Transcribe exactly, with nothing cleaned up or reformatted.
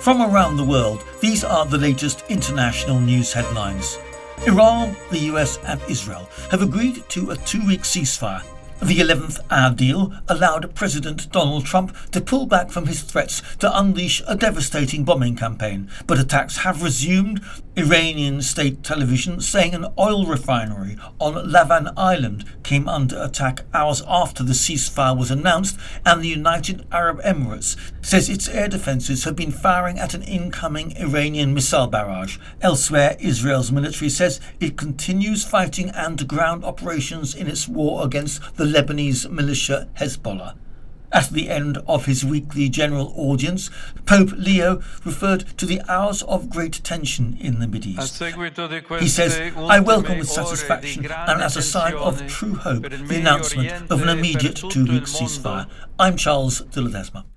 From around the world, these are the latest international news headlines. Iran, the U S and Israel have agreed to a two-week ceasefire. The eleventh hour deal allowed President Donald Trump to pull back from his threats to unleash a devastating bombing campaign, but attacks have resumed. Iranian state television saying an oil refinery on Lavan Island came under attack hours after the ceasefire was announced, and the United Arab Emirates says its air defences have been firing at an incoming Iranian missile barrage. Elsewhere, Israel's military says it continues fighting and ground operations in its war against the Lebanese militia Hezbollah. At the end of his weekly general audience, Pope Leo referred to the hours of great tension in the Mideast. He says, "I welcome with satisfaction and as a sign of true hope the announcement of an immediate two-week ceasefire." I'm Charles de Ledesma.